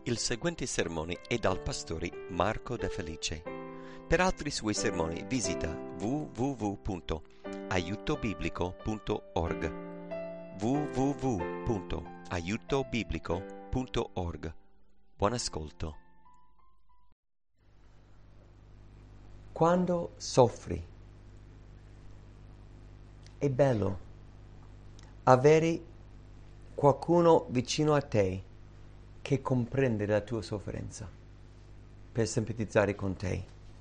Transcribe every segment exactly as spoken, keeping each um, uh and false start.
Il seguente sermone è dal pastore Marco De Felice. Per altri suoi sermoni visita w w w punto aiuto biblico punto org w w w punto aiuto biblico punto org. Buon ascolto. Quando soffri, è bello avere qualcuno vicino a te che comprende la tua sofferenza per simpatizzare con te.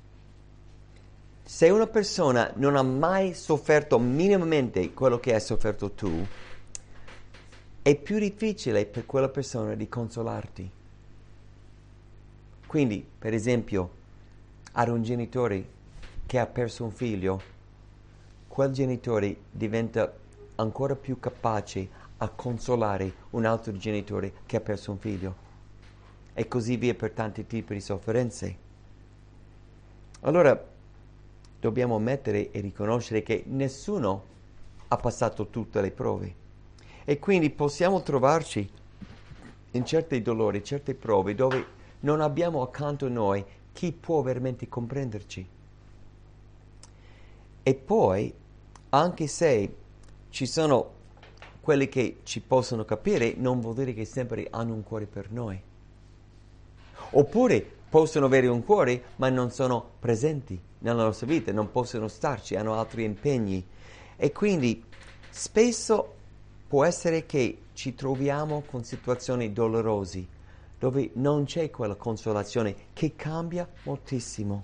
Se una persona non ha mai sofferto minimamente quello che hai sofferto tu, è più difficile per quella persona di consolarti. Quindi, per esempio, ad un genitore che ha perso un figlio, quel genitore diventa ancora più capace a consolare un altro genitore che ha perso un figlio. E così via per tanti tipi di sofferenze. Allora, dobbiamo ammettere e riconoscere che nessuno ha passato tutte le prove. E quindi possiamo trovarci in certi dolori, certe prove, dove non abbiamo accanto a noi chi può veramente comprenderci. E poi, anche se ci sono quelli che ci possono capire, non vuol dire che sempre hanno un cuore per noi. Oppure possono avere un cuore, ma non sono presenti nella nostra vita, non possono starci, hanno altri impegni. E quindi spesso può essere che ci troviamo con situazioni dolorose, dove non c'è quella consolazione che cambia moltissimo.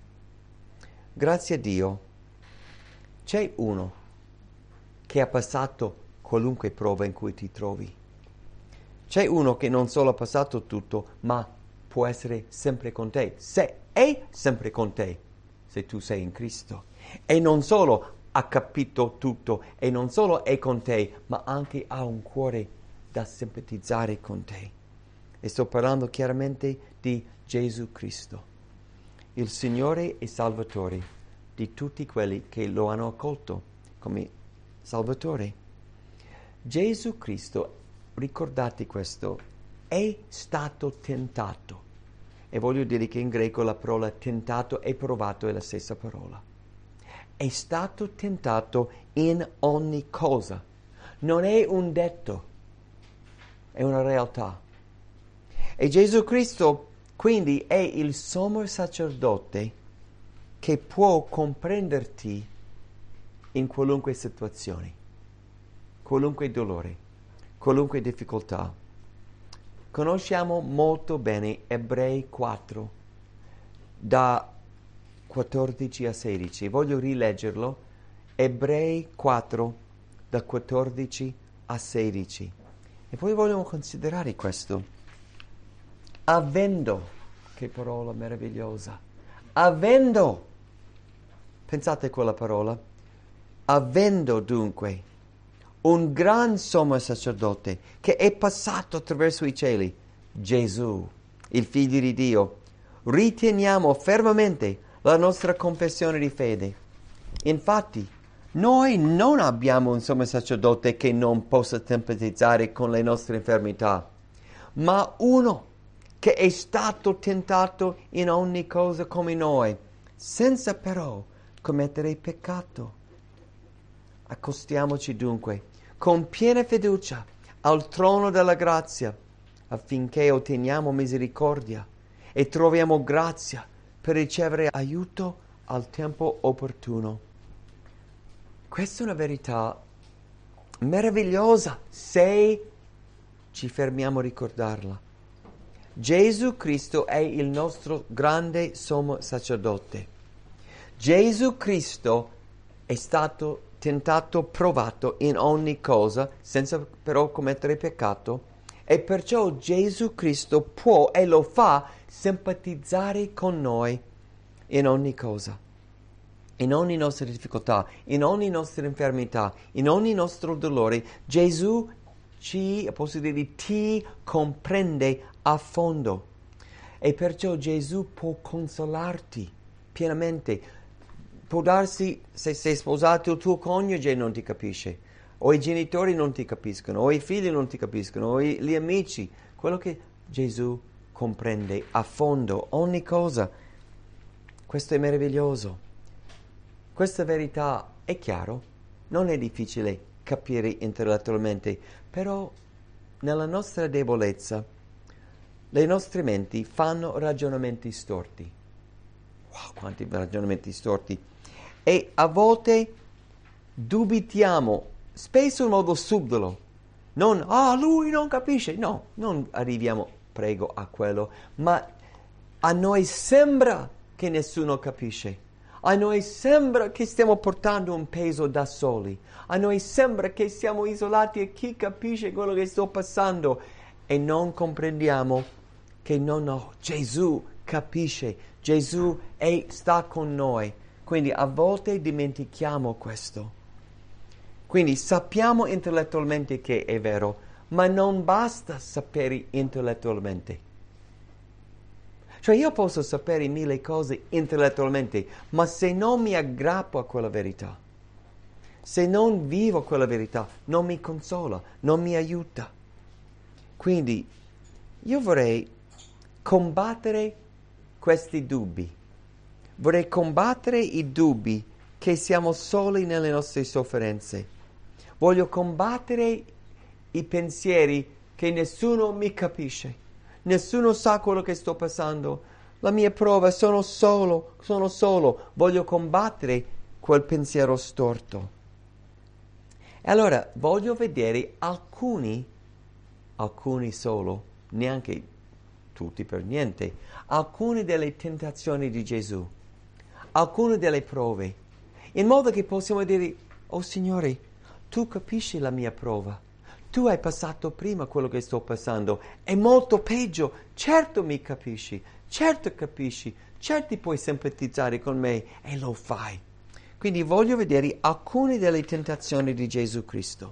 Grazie a Dio c'è uno che ha passato qualunque prova in cui ti trovi. C'è uno che non solo ha passato tutto, ma può essere sempre con te, se è sempre con te, se tu sei in Cristo. E non solo ha capito tutto, e non solo è con te, ma anche ha un cuore da simpatizzare con te. E sto parlando chiaramente di Gesù Cristo, il Signore e Salvatore di tutti quelli che lo hanno accolto come Salvatore. Gesù Cristo, ricordate questo, è stato tentato. E voglio dire che in greco la parola tentato e provato è la stessa parola. È stato tentato in ogni cosa. Non è un detto, è una realtà. E Gesù Cristo quindi è il sommo sacerdote che può comprenderti in qualunque situazione, qualunque dolore, qualunque difficoltà. Conosciamo molto bene Ebrei quattro, da quattordici a sedici. Voglio rileggerlo. Ebrei quattro, da quattordici a sedici. E poi vogliamo considerare questo. Avendo, che parola meravigliosa, avendo, pensate a quella parola, avendo dunque un gran sommo sacerdote che è passato attraverso i cieli, Gesù, il Figlio di Dio, riteniamo fermamente la nostra confessione di fede. Infatti, noi non abbiamo un sommo sacerdote che non possa simpatizzare con le nostre infermità, ma uno che è stato tentato in ogni cosa come noi, senza però commettere peccato. Accostiamoci dunque con piena fiducia al trono della grazia, affinché otteniamo misericordia e troviamo grazia per ricevere aiuto al tempo opportuno. Questa è una verità meravigliosa se ci fermiamo a ricordarla. Gesù Cristo è il nostro grande sommo sacerdote. Gesù Cristo è stato tentato, provato in ogni cosa, senza però commettere peccato, e perciò Gesù Cristo può e lo fa simpatizzare con noi in ogni cosa, in ogni nostra difficoltà, in ogni nostra infermità, in ogni nostro dolore. Gesù ci, posso dire, ti comprende a fondo, e perciò Gesù può consolarti pienamente. Può darsi, se sei sposato, il tuo coniuge non ti capisce, o i genitori non ti capiscono, o i figli non ti capiscono, o i, gli amici. Quello che Gesù comprende a fondo ogni cosa. Questo è meraviglioso. Questa verità è chiaro, non è difficile capire intellettualmente, però nella nostra debolezza le nostre menti fanno ragionamenti storti. Wow, quanti ragionamenti storti! E a volte dubitiamo, spesso in modo subdolo. Non, ah, lui non capisce. No, non arriviamo, prego, a quello. Ma a noi sembra che nessuno capisce. A noi sembra che stiamo portando un peso da soli. A noi sembra che siamo isolati e chi capisce quello che sto passando. E non comprendiamo che no, no, Gesù capisce. Gesù è, sta con noi. Quindi a volte dimentichiamo questo. Quindi sappiamo intellettualmente che è vero, ma non basta sapere intellettualmente. Cioè io posso sapere mille cose intellettualmente, ma se non mi aggrappo a quella verità, se non vivo quella verità, non mi consola, non mi aiuta. Quindi io vorrei combattere questi dubbi. Vorrei combattere i dubbi che siamo soli nelle nostre sofferenze. Voglio combattere i pensieri che nessuno mi capisce. Nessuno sa quello che sto passando. La mia prova, sono solo, sono solo. Voglio combattere quel pensiero storto. E allora voglio vedere alcuni, alcuni solo, neanche tutti per niente, alcune delle tentazioni di Gesù, alcune delle prove, in modo che possiamo dire, oh Signore, tu capisci la mia prova. Tu hai passato prima quello che sto passando. È molto peggio. Certo mi capisci. Certo capisci. Certo puoi simpatizzare con me. E lo fai. Quindi voglio vedere alcune delle tentazioni di Gesù Cristo.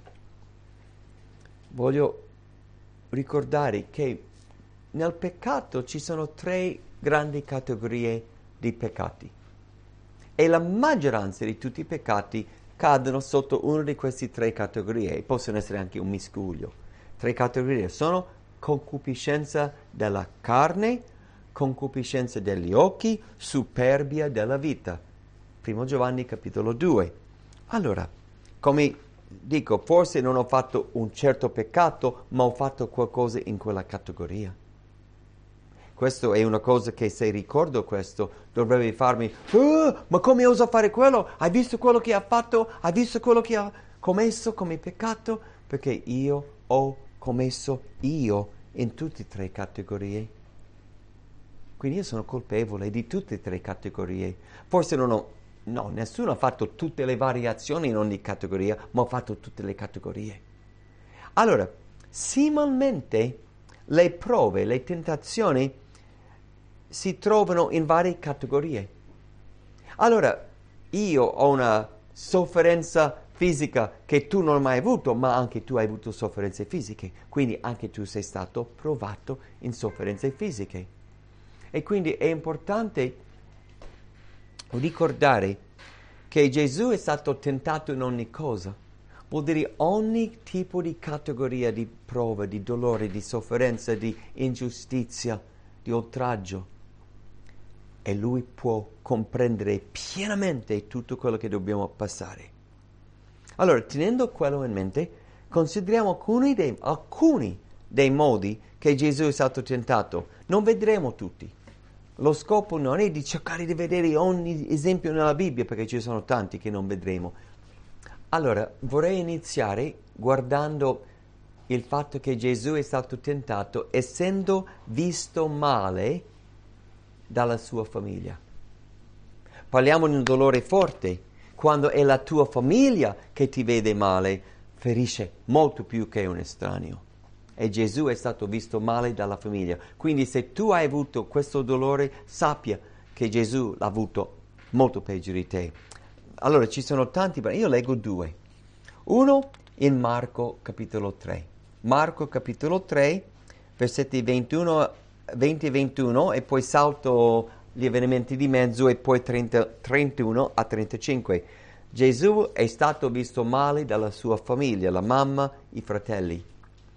Voglio ricordare che nel peccato ci sono tre grandi categorie di peccati. E la maggioranza di tutti i peccati cadono sotto una di queste tre categorie, possono essere anche un miscuglio. Tre categorie sono concupiscenza della carne, concupiscenza degli occhi, superbia della vita. Primo Giovanni capitolo due. Allora, come dico, forse non ho fatto un certo peccato, ma ho fatto qualcosa in quella categoria. Questo è una cosa che se ricordo questo dovrebbe farmi, oh, ma come osa fare quello? Hai visto quello che ha fatto? Hai visto quello che ha commesso come peccato? Perché io ho commesso io in tutte e tre categorie. Quindi io sono colpevole di tutte e tre categorie. Forse non ho, no, nessuno ha fatto tutte le variazioni in ogni categoria, ma ho fatto tutte le categorie. Allora, similmente le prove, le tentazioni si trovano in varie categorie. Allora, io ho una sofferenza fisica che tu non hai mai avuto, ma anche tu hai avuto sofferenze fisiche, quindi anche tu sei stato provato in sofferenze fisiche. E quindi è importante ricordare che Gesù è stato tentato in ogni cosa. Vuol dire ogni tipo di categoria di prova, di dolore, di sofferenza, di ingiustizia, di oltraggio. E Lui può comprendere pienamente tutto quello che dobbiamo passare. Allora, tenendo quello in mente, consideriamo alcuni dei, alcuni dei modi che Gesù è stato tentato. Non vedremo tutti. Lo scopo non è di cercare di vedere ogni esempio nella Bibbia, perché ci sono tanti che non vedremo. Allora, vorrei iniziare guardando il fatto che Gesù è stato tentato essendo visto male dalla sua famiglia. Parliamo di un dolore forte. Quando è la tua famiglia che ti vede male, ferisce molto più che un estraneo. E Gesù è stato visto male dalla famiglia. Quindi se tu hai avuto questo dolore, sappia che Gesù l'ha avuto molto peggio di te. Allora, ci sono tanti, io leggo due. Uno in Marco capitolo tre. Marco capitolo tre, versetti ventuno, venti e ventuno, e poi salto gli avvenimenti di mezzo e poi trenta, trentuno a trentacinque. Gesù è stato visto male dalla sua famiglia, la mamma, i fratelli.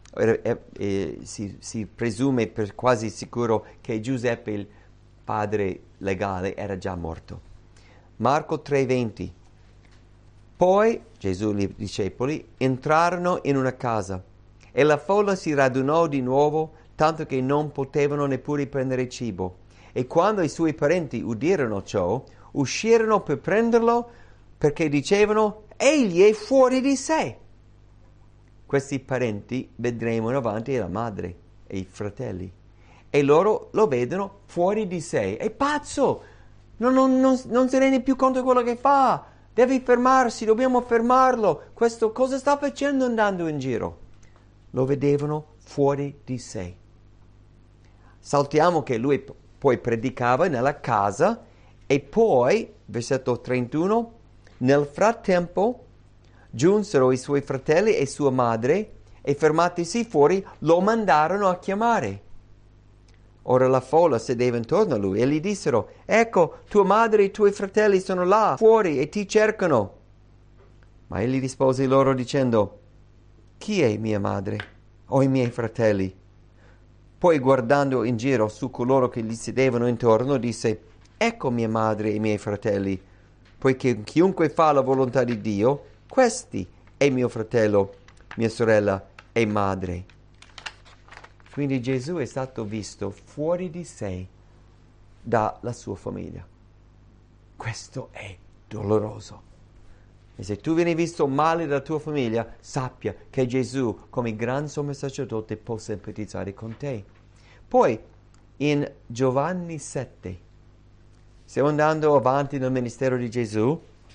eh, eh, eh, si, si presume per quasi sicuro che Giuseppe, il padre legale, era già morto. Marco tre venti. Poi Gesù e i discepoli entrarono in una casa e la folla si radunò di nuovo, tanto che non potevano neppure prendere cibo. E quando i suoi parenti udirono ciò, uscirono per prenderlo, perché dicevano: egli è fuori di sé. Questi parenti vedremo davanti la madre e i fratelli, e loro lo vedono fuori di sé. È pazzo! Non, non, non, non si rende più conto di quello che fa. Devi fermarsi, dobbiamo fermarlo. Questo cosa sta facendo andando in giro? Lo vedevano fuori di sé. Saltiamo che lui poi predicava nella casa e poi, versetto trentuno, nel frattempo giunsero i suoi fratelli e sua madre e fermatisi fuori lo mandarono a chiamare. Ora la folla sedeva intorno a lui e gli dissero: ecco, tua madre e i tuoi fratelli sono là fuori e ti cercano. Ma egli rispose loro dicendo: chi è mia madre o i miei fratelli? Poi, guardando in giro su coloro che gli sedevano intorno, disse: ecco mia madre e i miei fratelli, poiché chiunque fa la volontà di Dio, questi è mio fratello, mia sorella e madre. Quindi Gesù è stato visto fuori di sé dalla sua famiglia. Questo è doloroso. E se tu vieni visto male dalla tua famiglia, sappia che Gesù, come gran sommo sacerdote, può empatizzare con te. Poi, in Giovanni sette, stiamo andando avanti nel ministero di Gesù,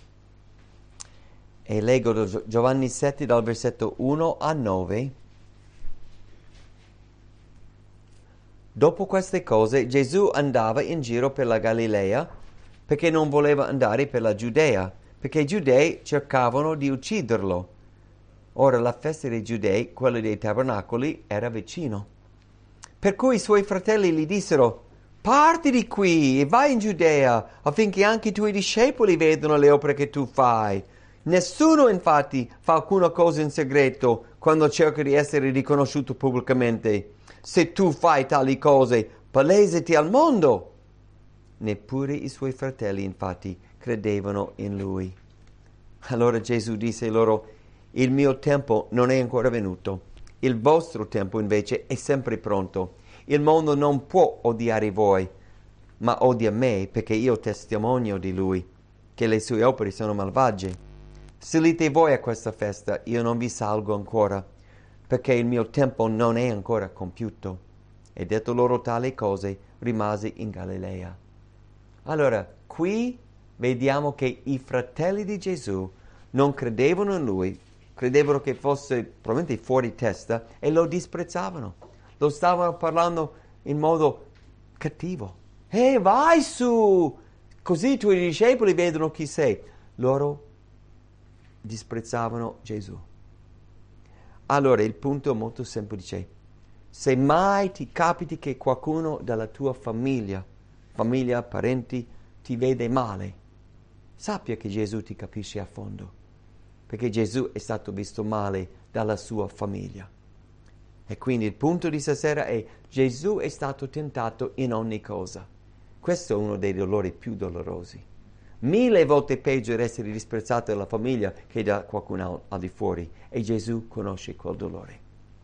e leggo da Giovanni sette dal versetto uno a nove. Dopo queste cose Gesù andava in giro per la Galilea, perché non voleva andare per la Giudea, perché i giudei cercavano di ucciderlo. Ora la festa dei giudei, quella dei tabernacoli, era vicino. Per cui i suoi fratelli gli dissero: parti di qui e vai in Giudea, affinché anche i tuoi discepoli vedano le opere che tu fai. Nessuno infatti fa alcuna cosa in segreto quando cerca di essere riconosciuto pubblicamente. Se tu fai tali cose, palesati al mondo. Neppure i suoi fratelli infatti credevano in lui. Allora Gesù disse loro: il mio tempo non è ancora venuto, il vostro tempo invece è sempre pronto. Il mondo non può odiare voi, ma odia me, perché io testimonio di lui, che le sue opere sono malvagie. Salite voi a questa festa, io non vi salgo ancora, perché il mio tempo non è ancora compiuto. E detto loro tali cose, rimase in Galilea. Allora, qui vediamo che i fratelli di Gesù non credevano in lui, credevano che fosse probabilmente fuori testa e lo disprezzavano. Lo stavano parlando in modo cattivo. Ehi, vai su! Così i tuoi discepoli vedono chi sei. Loro disprezzavano Gesù. Allora il punto è molto semplice. Se mai ti capiti che qualcuno della tua famiglia, famiglia, parenti, ti vede male, sappia che Gesù ti capisce a fondo, perché Gesù è stato visto male dalla sua famiglia. E quindi il punto di stasera è: Gesù è stato tentato in ogni cosa. Questo è uno dei dolori più dolorosi. Mille volte peggio essere disprezzato dalla famiglia che da qualcuno al di fuori, e Gesù conosce quel dolore.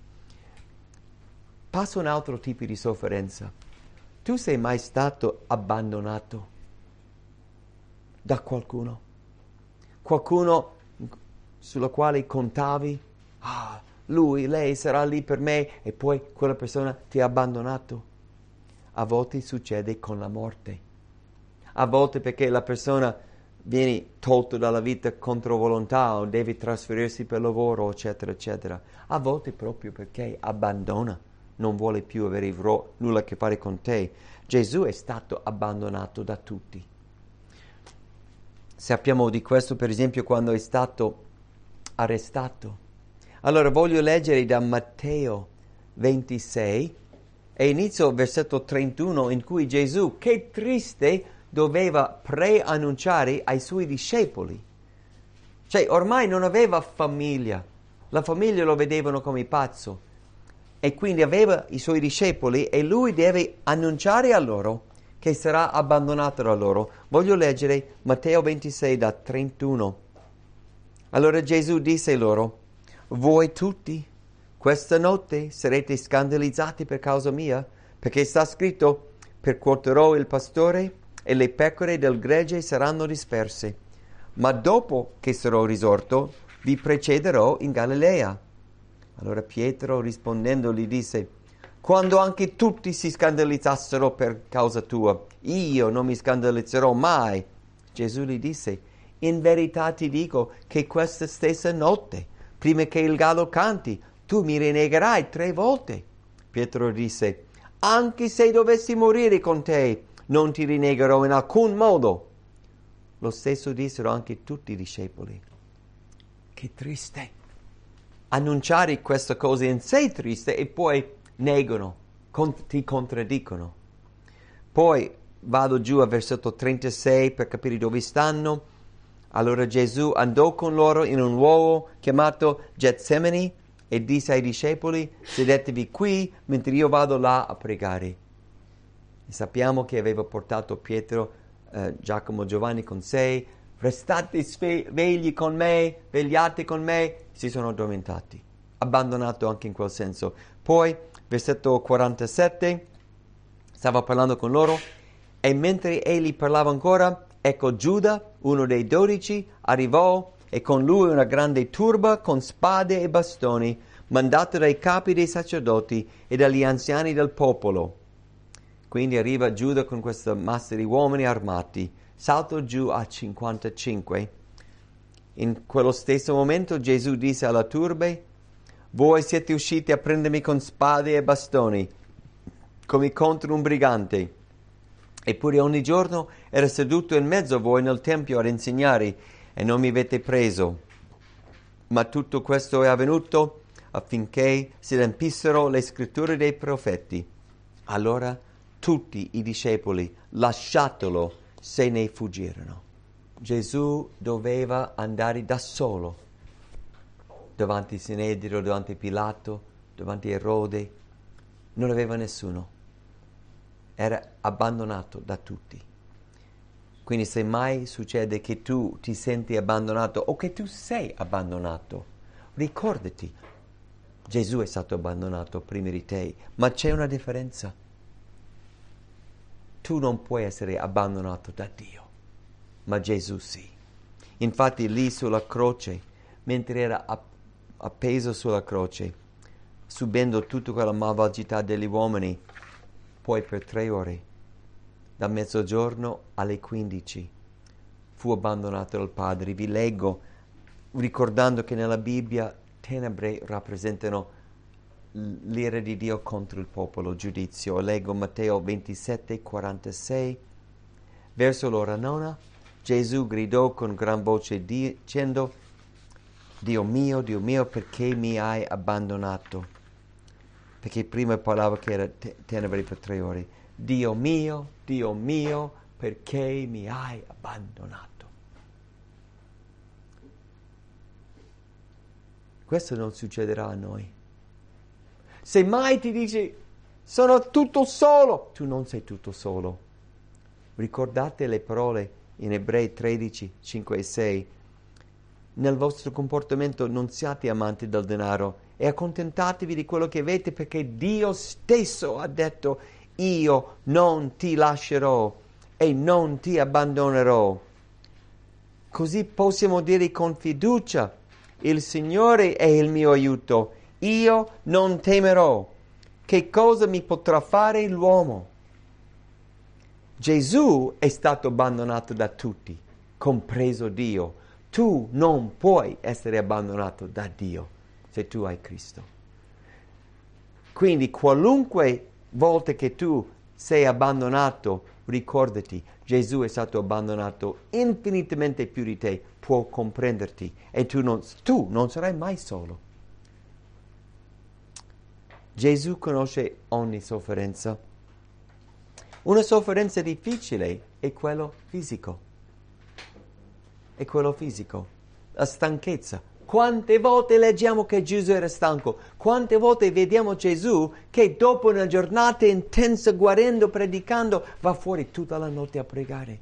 Passa un altro tipo di sofferenza. Tu sei mai stato abbandonato da qualcuno? Qualcuno sulla quale contavi? Ah, lui, lei sarà lì per me, e poi quella persona ti ha abbandonato. A volte succede con la morte. A volte perché la persona viene tolta dalla vita contro volontà o deve trasferirsi per lavoro, eccetera, eccetera. A volte proprio perché abbandona, non vuole più avere nulla a che fare con te. Gesù è stato abbandonato da tutti. Sappiamo di questo, per esempio, quando è stato arrestato. Allora voglio leggere da Matteo ventisei e inizio il versetto trentuno, in cui Gesù, che triste, doveva preannunciare ai suoi discepoli. Cioè, ormai non aveva famiglia. La famiglia lo vedevano come pazzo. e quindi aveva i suoi discepoli e lui deve annunciare a loro che sarà abbandonato da loro. Voglio leggere Matteo ventisei da trentuno. Allora Gesù disse loro: voi tutti questa notte sarete scandalizzati per causa mia, perché sta scritto: percuoterò il pastore e le pecore del gregge saranno disperse. Ma dopo che sarò risorto, vi precederò in Galilea. Allora Pietro rispondendo gli disse: quando anche tutti si scandalizzassero per causa tua, io non mi scandalizzerò mai. Gesù gli disse: in verità ti dico che questa stessa notte, prima che il gallo canti, tu mi rinnegherai tre volte. Pietro disse: anche se dovessi morire con te, non ti rinnegherò in alcun modo. Lo stesso dissero anche tutti i discepoli. Che triste! Annunciare questa cosa in sé è triste e poi negano, con, ti contraddicono. Poi vado giù al versetto trentasei per capire dove stanno. Allora Gesù andò con loro in un luogo chiamato Getsemani e disse ai discepoli: sedetevi qui mentre io vado là a pregare. E sappiamo che aveva portato Pietro, eh, Giacomo, Giovanni con sé. Restate svegli con me, vegliate con me. Si sono addormentati, abbandonato anche in quel senso. Poi, versetto quarantasette, stava parlando con loro e mentre egli parlava ancora, ecco Giuda, uno dei dodici, arrivò e con lui una grande turba con spade e bastoni, mandato dai capi dei sacerdoti e dagli anziani del popolo. Quindi arriva Giuda con questa massa di uomini armati. Salto giù a cinquantacinque. In quello stesso momento Gesù disse alla turbe: voi siete usciti a prendermi con spade e bastoni, come contro un brigante. Eppure ogni giorno ero seduto in mezzo a voi nel tempio ad insegnare e non mi avete preso. Ma tutto questo è avvenuto affinché si adempissero le scritture dei profeti. Allora tutti i discepoli, lasciatolo, se ne fuggirono. Gesù doveva andare da solo davanti a Sinedrio, davanti a Pilato, davanti a Erode. Non aveva nessuno. Era abbandonato da tutti. Quindi se mai succede che tu ti senti abbandonato o che tu sei abbandonato, ricordati, Gesù è stato abbandonato prima di te, ma c'è una differenza. Tu non puoi essere abbandonato da Dio, ma Gesù sì. Infatti lì sulla croce, mentre era appeso sulla croce, subendo tutta quella malvagità degli uomini, poi per tre ore, da mezzogiorno alle quindici, fu abbandonato dal Padre. Vi leggo, ricordando che nella Bibbia tenebre rappresentano l'ira di Dio contro il popolo, giudizio. Leggo Matteo ventisette, quarantasei. Verso l'ora nona, Gesù gridò con gran voce dicendo: Dio mio, Dio mio, perché mi hai abbandonato? Perché prima parlava che era te- tenebre per tre ore. Dio mio, Dio mio, perché mi hai abbandonato? Questo non succederà a noi. Se mai ti dici sono tutto solo, tu non sei tutto solo. Ricordate le parole in Ebrei tredici, cinque e sei. Nel vostro comportamento non siate amanti del denaro e accontentatevi di quello che avete, perché Dio stesso ha detto: io non ti lascerò e non ti abbandonerò. Così possiamo dire con fiducia: il Signore è il mio aiuto, io non temerò. Che cosa mi potrà fare l'uomo? Gesù è stato abbandonato da tutti, compreso Dio. Tu non puoi essere abbandonato da Dio se tu hai Cristo. Quindi qualunque volta che tu sei abbandonato, ricordati, Gesù è stato abbandonato infinitamente più di te, può comprenderti e tu non, tu non sarai mai solo. Gesù conosce ogni sofferenza. Una sofferenza difficile è quello fisico. È quello fisico. La stanchezza. Quante volte leggiamo che Gesù era stanco? Quante volte vediamo Gesù che dopo una giornata intensa, guarendo, predicando, va fuori tutta la notte a pregare?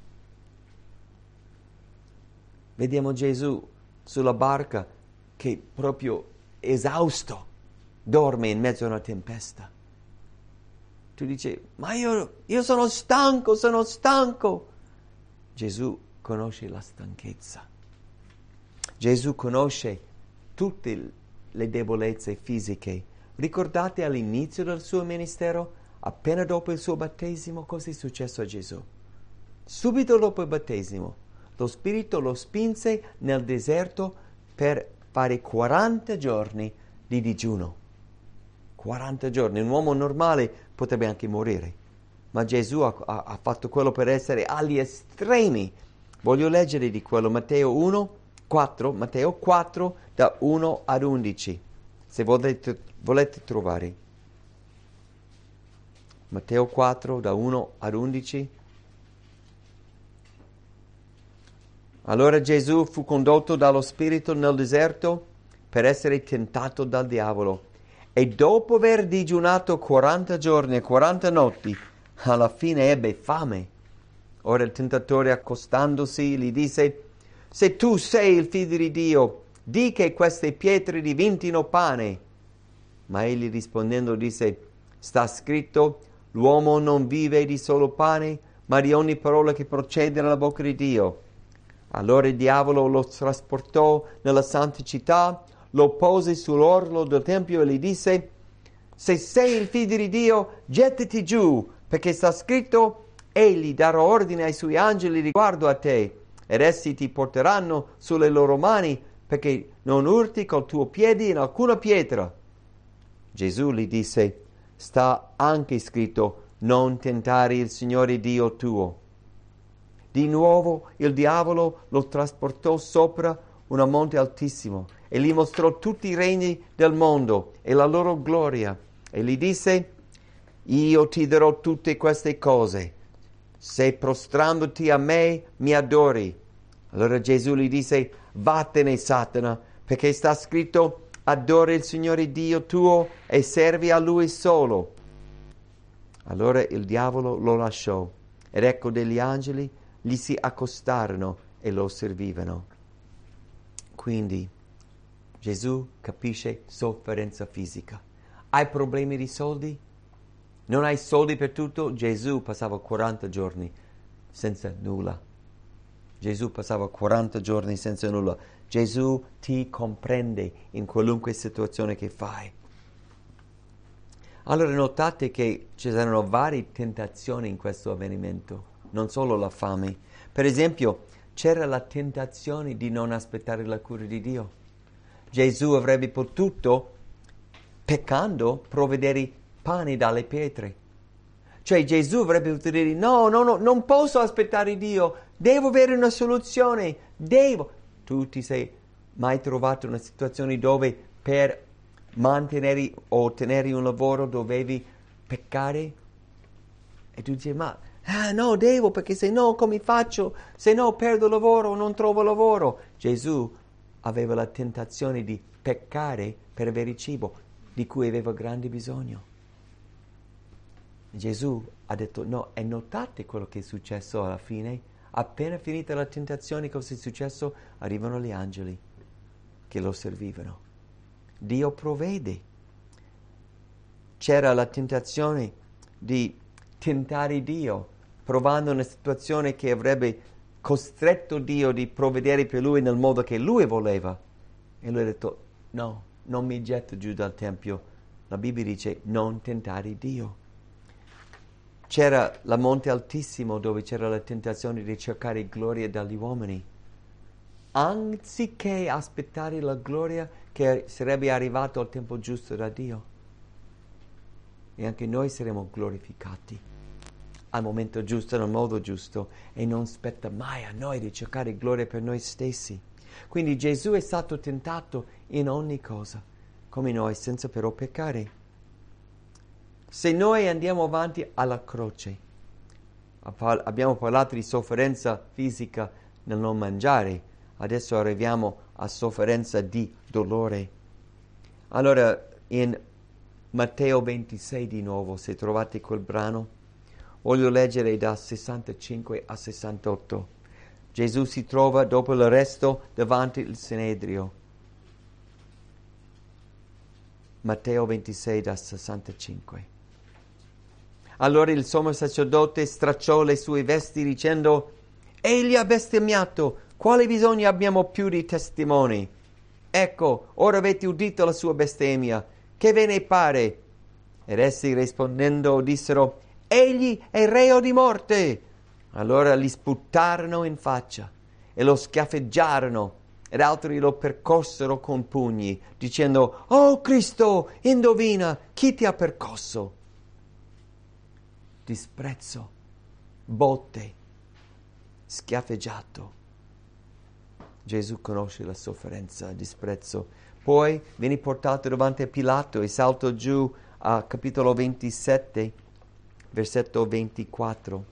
Vediamo Gesù sulla barca che proprio esausto dorme in mezzo a una tempesta. Tu dici, ma io, io sono stanco, sono stanco. Gesù conosce la stanchezza. Gesù conosce tutte le debolezze fisiche. Ricordate all'inizio del suo ministero, appena dopo il suo battesimo, cosa è successo a Gesù? Subito dopo il battesimo, lo Spirito lo spinse nel deserto per fare quaranta giorni di digiuno. quaranta giorni. Un uomo normale potrebbe anche morire, ma Gesù ha, ha, ha fatto quello per essere agli estremi. Voglio leggere di quello, Matteo uno, quattro, Matteo quattro, da uno ad undici, se volete, volete trovare. Matteo quattro, da uno ad undici. Allora Gesù fu condotto dallo Spirito nel deserto per essere tentato dal diavolo. E dopo aver digiunato quaranta giorni e quaranta notti, alla fine ebbe fame. Ora il tentatore, accostandosi, gli disse: se tu sei il figlio di Dio, di che queste pietre diventino pane. Ma egli rispondendo disse: sta scritto, l'uomo non vive di solo pane, ma di ogni parola che procede dalla bocca di Dio. Allora il diavolo lo trasportò nella santa città, lo pose sull'orlo del tempio e gli disse: se sei il figlio di Dio, gettati giù, perché sta scritto, egli darà ordine ai suoi angeli riguardo a te, ed essi ti porteranno sulle loro mani, perché non urti col tuo piede in alcuna pietra. Gesù gli disse: sta anche scritto, non tentare il Signore Dio tuo. Di nuovo il diavolo lo trasportò sopra un monte altissimo e gli mostrò tutti i regni del mondo e la loro gloria, e gli disse: io ti darò tutte queste cose, se prostrandoti a me mi adori. Allora Gesù gli disse: vattene Satana, perché sta scritto, adora il Signore Dio tuo e servi a Lui solo. Allora il diavolo lo lasciò, ed ecco degli angeli gli si accostarono e lo servivano. Quindi Gesù capisce sofferenza fisica. Hai problemi di soldi? Non hai soldi per tutto? Gesù passava quaranta giorni senza nulla. Gesù passava quaranta giorni senza nulla. Gesù ti comprende in qualunque situazione che fai. Allora notate che ci saranno varie tentazioni in questo avvenimento, non solo la fame. Per esempio, c'era la tentazione di non aspettare la cura di Dio. Gesù avrebbe potuto, peccando, provvedere pane dalle pietre. Cioè Gesù avrebbe potuto dire: no, no, no, non posso aspettare Dio, devo avere una soluzione, devo. Tu ti sei mai trovato in una situazione dove per mantenere o ottenere un lavoro dovevi peccare? E tu dici: ma ah, no, devo, perché se no come faccio? Se no perdo lavoro o non trovo lavoro. Gesù aveva la tentazione di peccare per avere cibo, di cui aveva grande bisogno. Gesù ha detto no, e notate quello che è successo alla fine? Appena finita la tentazione, cosa è successo? Arrivano gli angeli che lo servivano. Dio provvede. C'era la tentazione di tentare Dio, provando una situazione che avrebbe costretto Dio di provvedere per lui nel modo che lui voleva. E lui ha detto no, non mi getto giù dal Tempio. La Bibbia dice non tentare Dio. C'era la monte altissimo dove c'era la tentazione di cercare gloria dagli uomini. Anziché aspettare la gloria che sarebbe arrivato al tempo giusto da Dio. E anche noi saremo glorificati al momento giusto, nel modo giusto, e non spetta mai a noi di cercare gloria per noi stessi. Quindi Gesù è stato tentato in ogni cosa, come noi, senza però peccare. Se noi andiamo avanti alla croce, abbiamo parlato di sofferenza fisica nel non mangiare, Adesso arriviamo a sofferenza di dolore. Allora, in Matteo ventisei di nuovo, se trovate quel brano, voglio leggere da sessantacinque a sessantotto. Gesù si trova dopo l'arresto davanti il Sinedrio. Matteo ventisei da sessantacinque. Allora il sommo sacerdote stracciò le sue vesti dicendo: Egli ha bestemmiato, quale bisogno abbiamo più di testimoni? Ecco, ora avete udito la sua bestemmia, che ve ne pare? Ed essi rispondendo dissero: Egli è reo di morte. Allora gli sputarono in faccia e lo schiaffeggiarono, ed altri lo percossero con pugni, dicendo: Oh Cristo, indovina, chi ti ha percosso? Disprezzo, botte, schiaffeggiato. Gesù conosce la sofferenza, il disprezzo. Poi viene portato davanti a Pilato e salto giù a capitolo ventisette, versetto ventiquattro.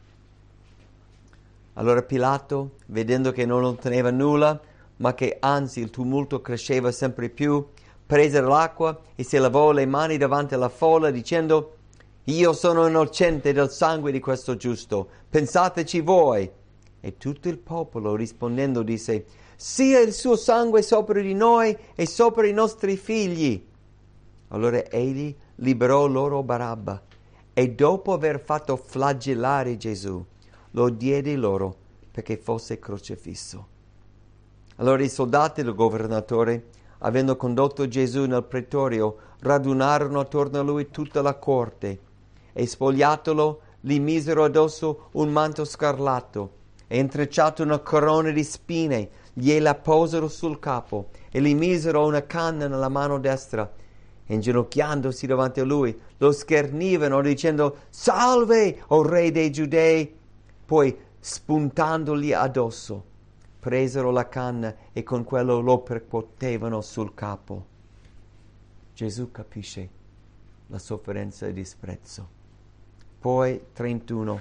Allora Pilato, vedendo che non otteneva nulla, ma che anzi il tumulto cresceva sempre più, prese l'acqua e si lavò le mani davanti alla folla dicendo: Io sono innocente del sangue di questo giusto, pensateci voi. E tutto il popolo rispondendo disse: Sia il suo sangue sopra di noi e sopra i nostri figli. Allora egli liberò loro Barabba e dopo aver fatto flagellare Gesù lo diede loro perché fosse crocifisso. Allora i soldati del governatore, avendo condotto Gesù nel pretorio, radunarono attorno a lui tutta la corte e spogliatolo gli misero addosso un manto scarlatto e intrecciato una corona di spine, gliela posero sul capo e gli misero una canna nella mano destra. Inginocchiandosi davanti a lui, lo schernivano dicendo: Salve, o re dei Giudei! Poi, spuntandogli addosso, presero la canna e con quello lo percuotevano sul capo. Gesù capisce la sofferenza e il disprezzo. Poi, trentuno.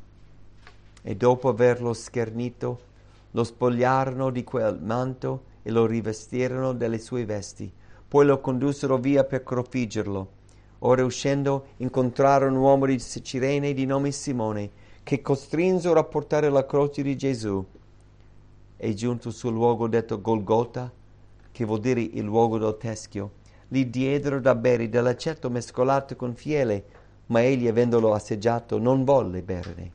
E dopo averlo schernito, lo spogliarono di quel manto e lo rivestirono delle sue vesti. Poi lo condussero via per crocifiggerlo. Ora uscendo incontrarono un uomo di Cirene di nome Simone, che costrinsero a portare la croce di Gesù. E giunto sul luogo detto Golgota, che vuol dire il luogo del teschio, gli diedero da bere dell'aceto mescolato con fiele, ma egli, avendolo assaggiato, non volle berne.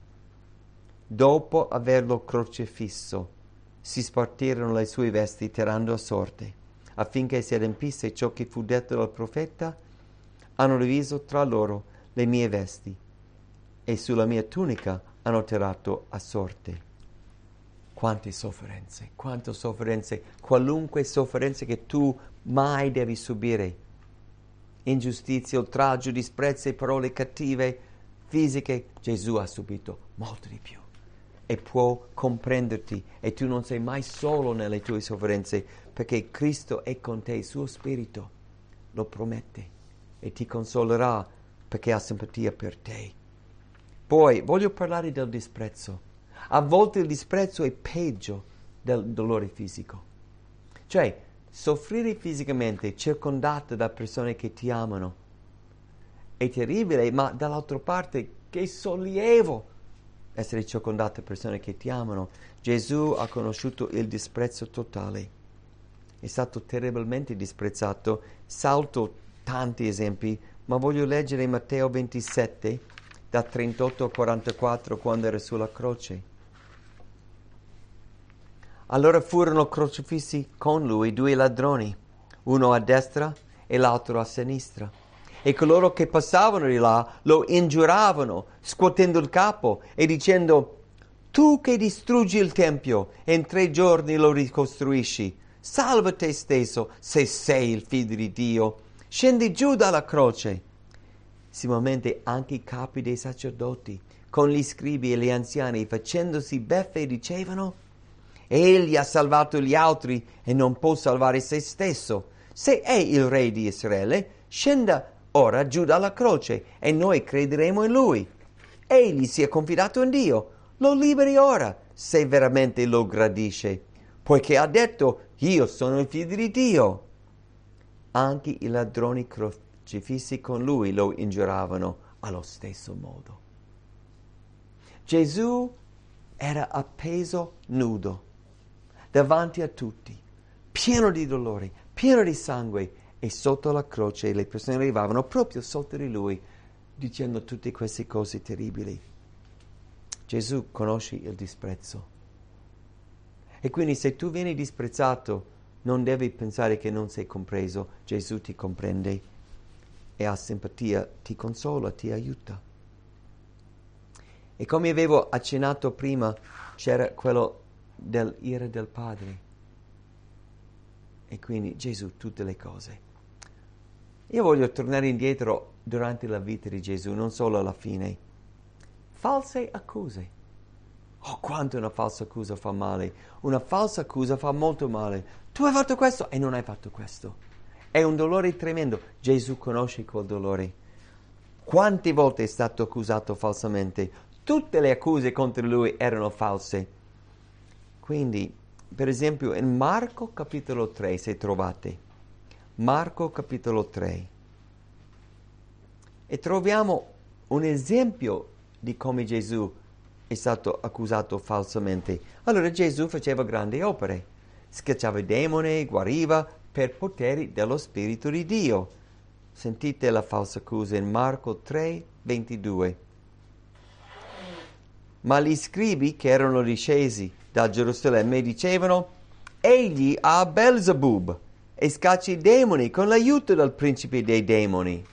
Dopo averlo crocifisso, si spartirono le sue vesti tirando a sorte, affinché si adempisse ciò che fu detto dal profeta: hanno diviso tra loro le mie vesti, e sulla mia tunica hanno tirato a sorte. Quante sofferenze, quante sofferenze, qualunque sofferenza che tu mai devi subire. Ingiustizia, oltraggio, disprezzo e parole cattive, fisiche, Gesù ha subito molto di più. E può comprenderti, e tu non sei mai solo nelle tue sofferenze, perché Cristo è con te, il suo Spirito lo promette e ti consolerà perché ha simpatia per te. Poi voglio parlare del disprezzo. A volte il disprezzo è peggio del dolore fisico. Cioè, soffrire fisicamente circondato da persone che ti amano è terribile, ma dall'altra parte che sollievo essere circondato da persone che ti amano. Gesù ha conosciuto il disprezzo totale. È stato terribilmente disprezzato. Salto tanti esempi, ma voglio leggere Matteo ventisette, da trentotto a quarantaquattro, quando era sulla croce. Allora furono crocifissi con lui due ladroni, uno a destra e l'altro a sinistra. E coloro che passavano di là lo ingiuravano, scuotendo il capo e dicendo: Tu che distruggi il Tempio e in tre giorni lo ricostruisci, salva te stesso se sei il figlio di Dio. Scendi giù dalla croce. Similmente anche i capi dei sacerdoti, con gli scribi e gli anziani, facendosi beffe, dicevano: Egli ha salvato gli altri e non può salvare se stesso. Se è il re di Israele, scenda ora giù dalla croce e noi crederemo in lui. Egli si è confidato in Dio, lo liberi ora, se veramente lo gradisce. poiché ha detto, io sono il figlio di Dio. Anche i ladroni crocifissi con lui lo ingiuravano allo stesso modo. Gesù era appeso nudo davanti a tutti, pieno di dolori, pieno di sangue, e sotto la croce le persone arrivavano proprio sotto di lui dicendo tutte queste cose terribili. Gesù conosce il disprezzo. E quindi se tu vieni disprezzato, non devi pensare che non sei compreso. Gesù ti comprende e ha simpatia, ti consola, ti aiuta. E come avevo accennato prima, c'era quello dell'ira del Padre. E quindi Gesù tutte le cose. Io voglio tornare indietro durante la vita di Gesù, non solo alla fine. False accuse. Oh, quanto una falsa accusa fa male. Una falsa accusa fa molto male. Tu hai fatto questo e non hai fatto questo. È un dolore tremendo. Gesù conosce quel dolore. Quante volte è stato accusato falsamente? Tutte le accuse contro lui erano false. Quindi, per esempio, in Marco capitolo tre, se trovate, Marco capitolo tre, e troviamo un esempio di come Gesù è stato accusato falsamente. Allora Gesù faceva grandi opere, scacciava i demoni, guariva per poteri dello Spirito di Dio. Sentite la falsa accusa in Marco tre, ventidue. Ma gli scribi che erano discesi da Gerusalemme dicevano: egli ha Belzebub e scaccia i demoni con l'aiuto del principe dei demoni.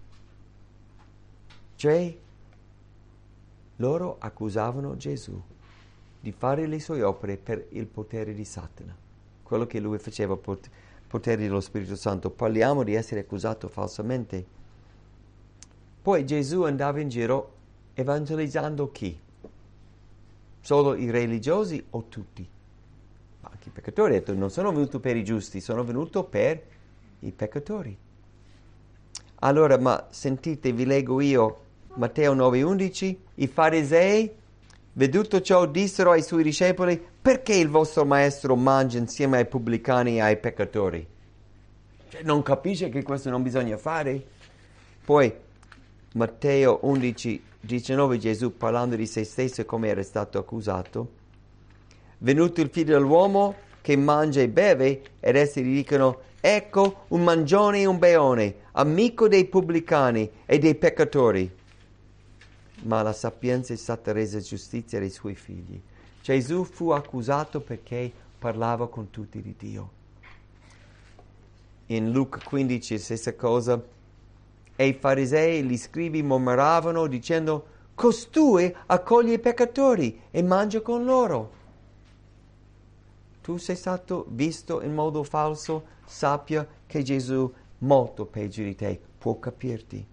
Cioè, loro accusavano Gesù di fare le sue opere per il potere di Satana, quello che lui faceva, pot- potere dello Spirito Santo. Parliamo di essere accusato falsamente. Poi Gesù andava in giro evangelizzando chi? Solo i religiosi o tutti? Anche i peccatori. Ha detto, non sono venuto per i giusti, sono venuto per i peccatori. Allora, ma sentite, vi leggo io Matteo nove undici. I farisei, veduto ciò, dissero ai suoi discepoli: perché il vostro maestro mangia insieme ai pubblicani e ai peccatori? Cioè, non capisce che questo non bisogna fare? Poi Matteo undici diciannove, Gesù parlando di se stesso e come era stato accusato: venuto il figlio dell'uomo che mangia e beve, ed essi gli dicono: ecco un mangione e un beone, amico dei pubblicani e dei peccatori. Ma la sapienza è stata resa giustizia dei suoi figli. Gesù fu accusato perché parlava con tutti di Dio. In Luca quindici, stessa cosa. E i farisei e gli scribi mormoravano dicendo: costui accoglie i peccatori e mangia con loro. Tu sei stato visto in modo falso, sappia che Gesù, molto peggio di te, può capirti.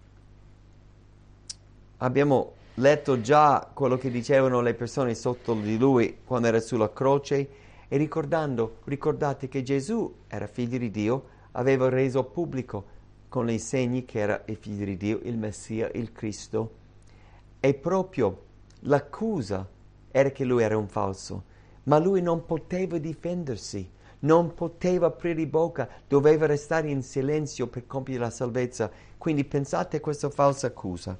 Abbiamo letto già quello che dicevano le persone sotto di lui quando era sulla croce, e ricordando, ricordate che Gesù era figlio di Dio, aveva reso pubblico con i segni che era il figlio di Dio, il Messia, il Cristo, e proprio l'accusa era che lui era un falso, ma lui non poteva difendersi, non poteva aprire bocca, doveva restare in silenzio per compiere la salvezza. Quindi pensate a questa falsa accusa.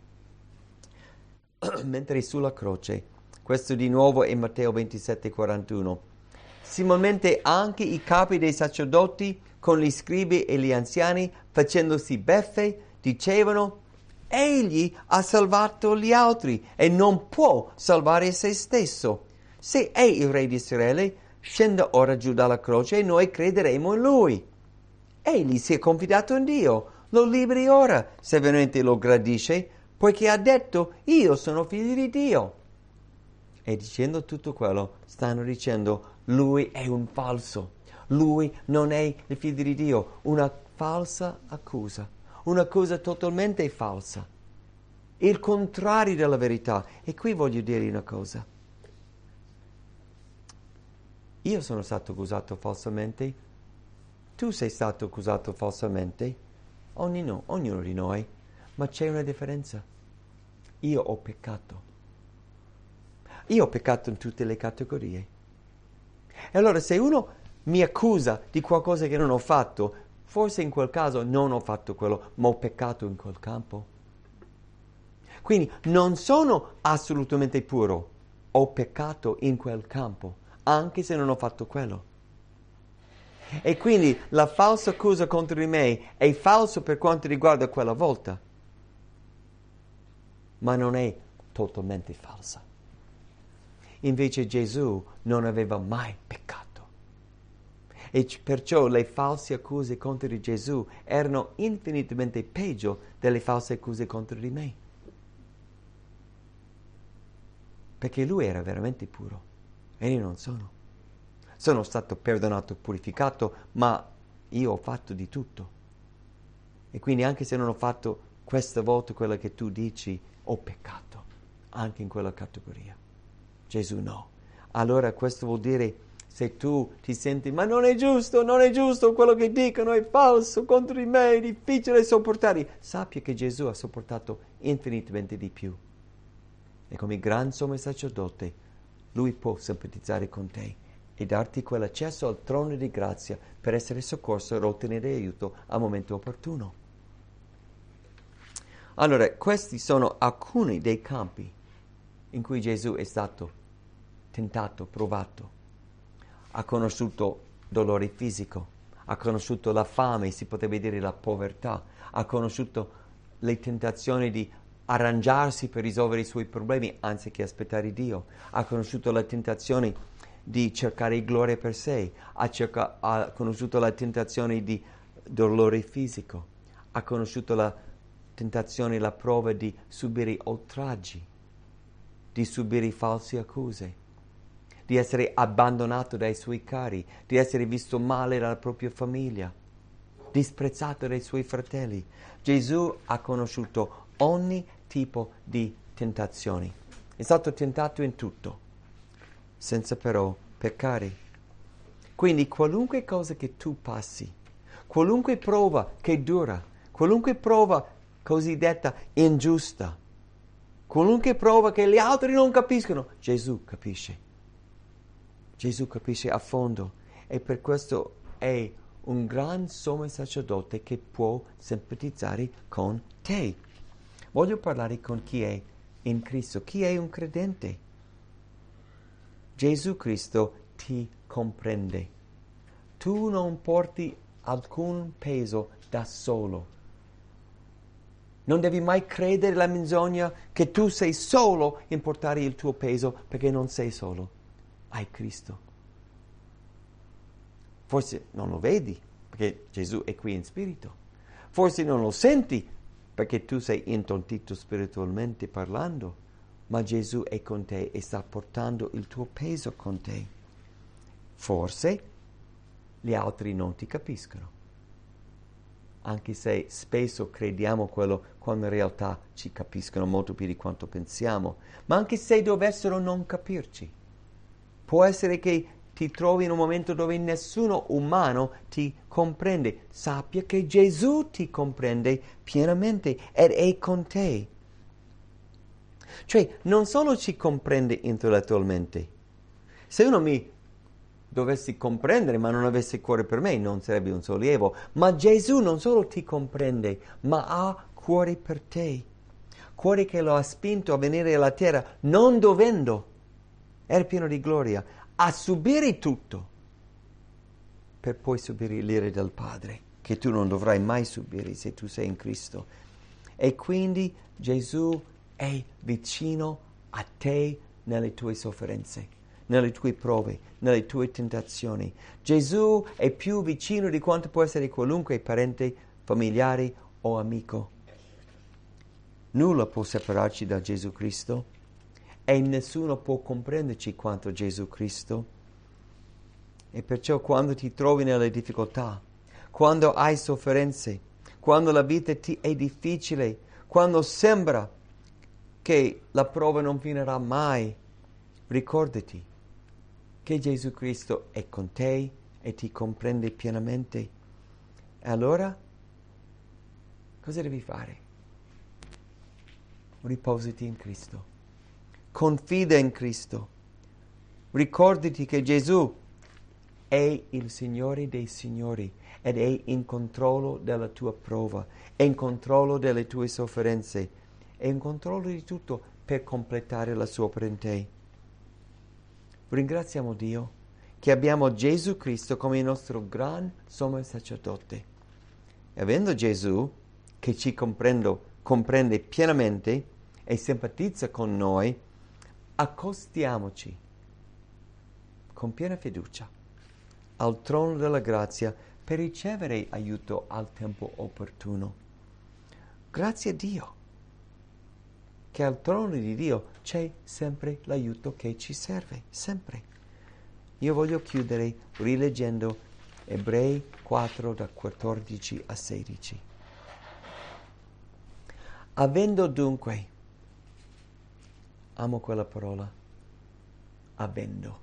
Mentre sulla croce, questo di nuovo è Matteo ventisette quarantuno, similmente anche i capi dei sacerdoti con gli scribi e gli anziani, facendosi beffe, dicevano: egli ha salvato gli altri e non può salvare se stesso. Se è il re di Israele, scenda ora giù dalla croce e noi crederemo in lui. Egli si è confidato in Dio, lo liberi ora, se veramente lo gradisce, poiché ha detto: io sono figlio di Dio. E dicendo tutto quello, stanno dicendo: lui è un falso, lui non è il figlio di Dio. Una falsa accusa, un'accusa totalmente falsa, il contrario della verità. E qui voglio dire una cosa: io sono stato accusato falsamente, tu sei stato accusato falsamente, ognuno, ognuno di noi, ma c'è una differenza. Io ho peccato. Io ho peccato in tutte le categorie. E allora se uno mi accusa di qualcosa che non ho fatto, forse in quel caso non ho fatto quello, ma ho peccato in quel campo. Quindi non sono assolutamente puro, ho peccato in quel campo, anche se non ho fatto quello. E quindi la falsa accusa contro di me è falsa per quanto riguarda quella volta, ma non è totalmente falsa. Invece Gesù non aveva mai peccato. E perciò le false accuse contro di Gesù erano infinitamente peggio delle false accuse contro di me. Perché lui era veramente puro e io non sono. Sono stato perdonato, purificato, ma io ho fatto di tutto. E quindi anche se non ho fatto questa volta quello che tu dici, ho peccato, anche in quella categoria. Gesù no. Allora questo vuol dire, se tu ti senti, ma non è giusto, non è giusto, quello che dicono è falso contro di me, è difficile sopportare, sappi che Gesù ha sopportato infinitamente di più. E come gran sommo sacerdote, lui può simpatizzare con te e darti quell'accesso al trono di grazia per essere soccorso e ottenere aiuto al momento opportuno. Allora, questi sono alcuni dei campi in cui Gesù è stato tentato, provato. Ha conosciuto dolore fisico, ha conosciuto la fame, si potrebbe dire la povertà, ha conosciuto le tentazioni di arrangiarsi per risolvere i suoi problemi anziché aspettare Dio, ha conosciuto la tentazione di cercare gloria per sé, ha, cerca- ha conosciuto la tentazione di dolore fisico, ha conosciuto la tentazione, la prova di subire oltraggi, di subire false accuse, di essere abbandonato dai suoi cari, di essere visto male dalla propria famiglia, disprezzato dai suoi fratelli. Gesù ha conosciuto ogni tipo di tentazioni. È stato tentato in tutto, senza però peccare. Quindi qualunque cosa che tu passi, qualunque prova che dura, qualunque prova cosiddetta ingiusta, qualunque prova che gli altri non capiscono, Gesù capisce. Gesù capisce a fondo e per questo è un gran sommo sacerdote che può simpatizzare con te. Voglio parlare con chi è in Cristo, chi è un credente. Gesù Cristo ti comprende. Tu non porti alcun peso da solo. Non devi mai credere alla menzogna che tu sei solo in portare il tuo peso, perché non sei solo. Hai Cristo. Forse non lo vedi, perché Gesù è qui in spirito. Forse non lo senti, perché tu sei intontito spiritualmente parlando. Ma Gesù è con te e sta portando il tuo peso con te. Forse gli altri non ti capiscono, anche se spesso crediamo quello quando in realtà ci capiscono molto più di quanto pensiamo. Ma anche se dovessero non capirci, può essere che ti trovi in un momento dove nessuno umano ti comprende. Sappia che Gesù ti comprende pienamente ed è con te. Cioè, non solo ci comprende intellettualmente. Se uno mi dovesse comprendere ma non avesse cuore per me, non sarebbe un sollievo. Ma Gesù non solo ti comprende, ma ha cuore per te. Cuore che lo ha spinto a venire alla terra, non dovendo, era pieno di gloria, a subire tutto, per poi subire l'ira del Padre, che tu non dovrai mai subire se tu sei in Cristo. E quindi Gesù è vicino a te nelle tue sofferenze, nelle tue prove, nelle tue tentazioni. Gesù è più vicino di quanto può essere qualunque parente, familiare o amico. Nulla può separarci da Gesù Cristo e nessuno può comprenderci quanto Gesù Cristo. E perciò quando ti trovi nelle difficoltà, quando hai sofferenze, quando la vita ti è difficile, quando sembra che la prova non finirà mai, ricordati che Gesù Cristo è con te e ti comprende pienamente. E allora, cosa devi fare? Riposati in Cristo. Confida in Cristo. Ricordati che Gesù è il Signore dei Signori ed è in controllo della tua prova, è in controllo delle tue sofferenze, è in controllo di tutto per completare la sua opera in te. Ringraziamo Dio che abbiamo Gesù Cristo come il nostro gran sommo sacerdote. E avendo Gesù che ci comprendo, comprende pienamente e simpatizza con noi, accostiamoci con piena fiducia al trono della grazia per ricevere aiuto al tempo opportuno. Grazie a Dio che al trono di Dio c'è sempre l'aiuto che ci serve, sempre. Io voglio chiudere rileggendo Ebrei quattro da quattordici a sedici. Avendo dunque, amo quella parola, avendo,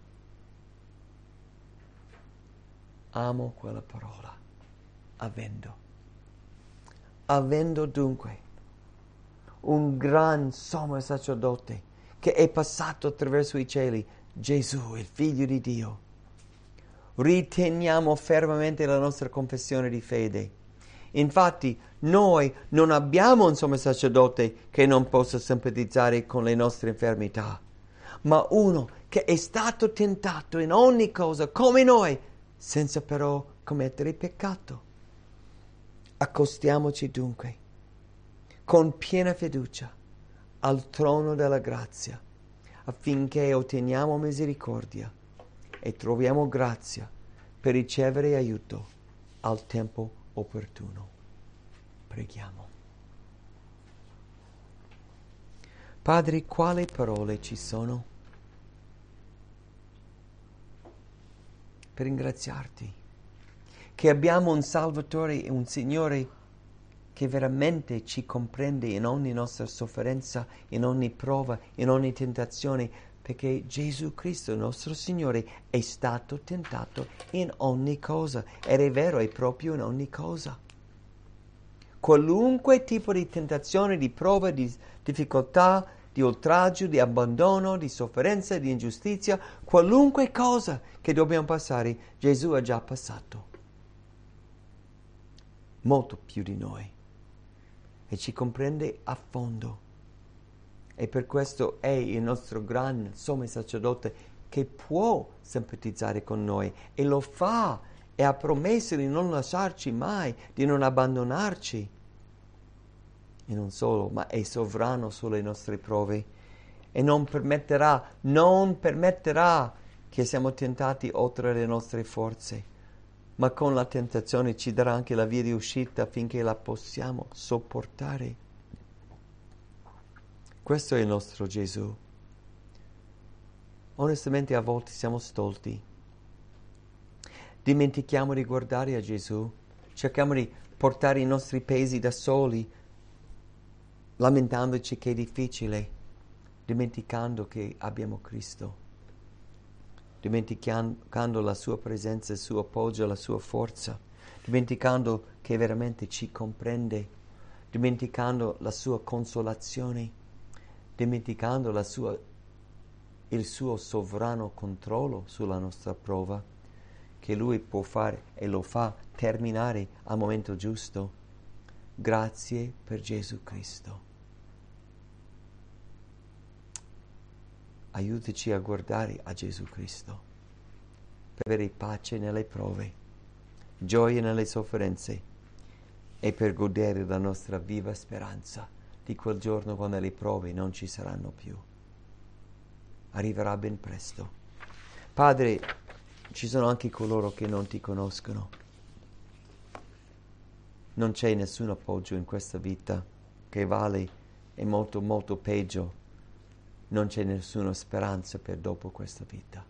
amo quella parola, avendo, avendo dunque un gran sommo sacerdote che è passato attraverso i cieli, Gesù, il Figlio di Dio. Riteniamo fermamente la nostra confessione di fede. Infatti, noi non abbiamo un sommo sacerdote che non possa simpatizzare con le nostre infermità, ma uno che è stato tentato in ogni cosa come noi, senza però commettere peccato. Accostiamoci dunque con piena fiducia al trono della grazia, affinché otteniamo misericordia e troviamo grazia per ricevere aiuto al tempo opportuno. Preghiamo. Padre, quali parole ci sono per ringraziarti che abbiamo un Salvatore e un Signore che veramente ci comprende in ogni nostra sofferenza, in ogni prova, in ogni tentazione, perché Gesù Cristo, il nostro Signore, è stato tentato in ogni cosa, ed è vero, è proprio in ogni cosa. Qualunque tipo di tentazione, di prova, di difficoltà, di oltraggio, di abbandono, di sofferenza, di ingiustizia, qualunque cosa che dobbiamo passare, Gesù ha già passato. Molto più di noi. E ci comprende a fondo. E per questo è il nostro gran sommo sacerdote che può simpatizzare con noi e lo fa e ha promesso di non lasciarci mai, di non abbandonarci. E non solo, ma è sovrano sulle nostre prove e non permetterà, non permetterà che siamo tentati oltre le nostre forze, ma con la tentazione ci darà anche la via di uscita affinché la possiamo sopportare. Questo è il nostro Gesù. Onestamente a volte siamo stolti. Dimentichiamo di guardare a Gesù, cerchiamo di portare i nostri pesi da soli, lamentandoci che è difficile, dimenticando che abbiamo Cristo. Dimenticando la sua presenza, il suo appoggio, la sua forza, dimenticando che veramente ci comprende, dimenticando la sua consolazione, dimenticando la sua, il suo sovrano controllo sulla nostra prova, che Lui può fare e lo fa terminare al momento giusto. Grazie per Gesù Cristo. Aiutaci a guardare a Gesù Cristo, per avere pace nelle prove, gioia nelle sofferenze e per godere la nostra viva speranza di quel giorno quando le prove non ci saranno più. Arriverà ben presto. Padre, ci sono anche coloro che non ti conoscono. Non c'è nessun appoggio in questa vita che vale e molto molto peggio. Non c'è nessuna speranza per dopo questa vita.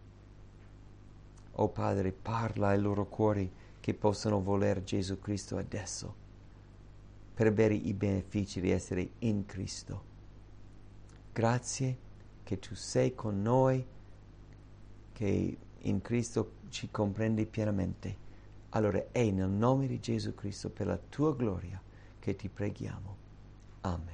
Oh Padre, parla ai loro cuori che possano voler Gesù Cristo adesso, per avere i benefici di essere in Cristo. Grazie che tu sei con noi, che in Cristo ci comprendi pienamente. Allora è nel nome di Gesù Cristo, per la tua gloria, che ti preghiamo. Amen.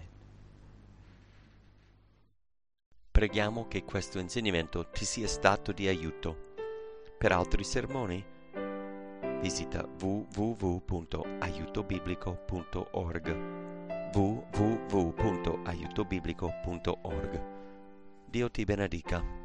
Preghiamo che questo insegnamento ti sia stato di aiuto. Per altri sermoni visita w w w punto aiuto biblico punto org w w w punto aiuto biblico punto org. Dio ti benedica.